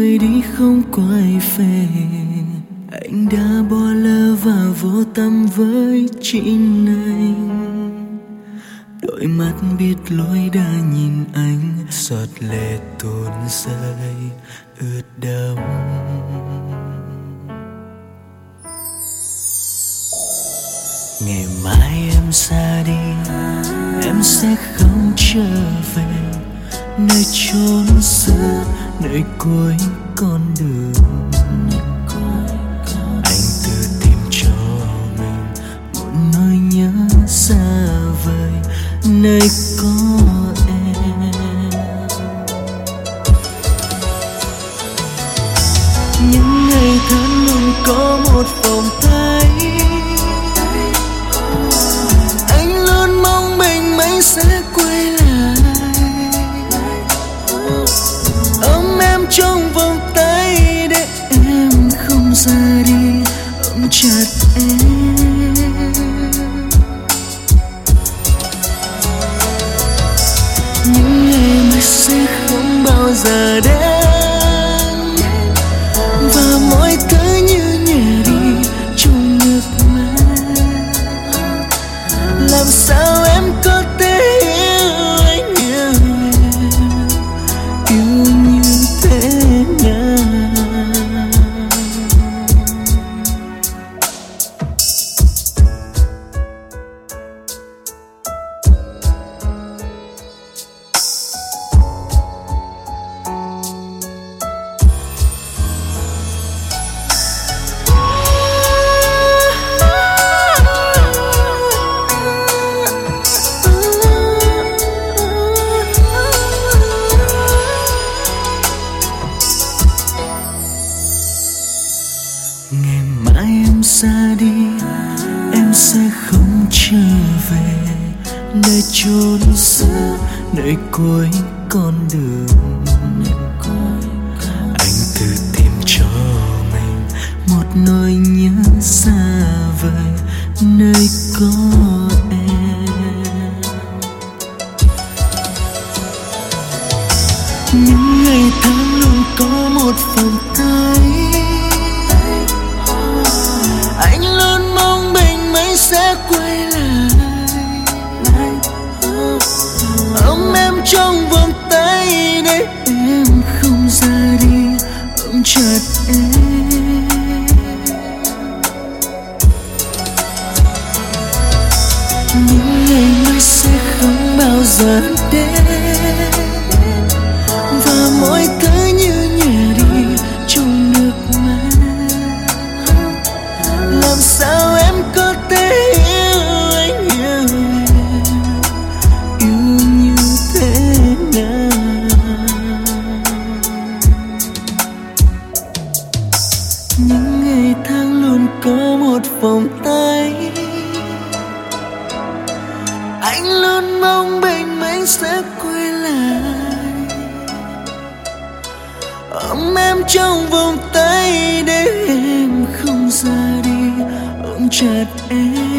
người đi không quay về. Anh đã bỏ lỡ và vô tâm với chính anh. Đôi mắt biết lối đã nhìn anh, giọt lệ tuôn rơi ướt đẫm. Ngày mai em ra đi, em sẽ không trở về nơi chốn xưa, nơi cuối con đường. Anh tự tìm cho mình một nỗi nhớ xa vời nơi có em. Những ngày tháng luôn có một vòng tay, anh luôn mong mình mấy sẽ quay lại, ôm em trong vòng tay để em không ra đi, ôm chặt em. Những ngày mai sẽ không bao giờ đến, và mọi thứ như nhẹ đi trong nước mắt. Làm sao em có thể yêu anh như em, yêu như thế nào? Ngày mai em ra đi, em sẽ không trở về nơi chốn xưa, nơi cuối con đường. Anh tự tìm cho mình một nỗi nhớ xa vời nơi có em. Những ngày tháng luôn có một vòng tay, anh luôn mong bình minh sẽ quay lại, ôm em trong vòng tay để em không ra đi, ôm chặt em. Những ngày mai sẽ không bao giờ đến, và mọi thứ như nhẹ đi trong nước mắt. Làm sao em có thể yêu anh như em, yêu như thế nào? Những ngày tháng luôn có một vòng tay, anh luôn mong bình minh sẽ quay lại, ôm em trong vòng tay để em không ra đi, ôm chặt em.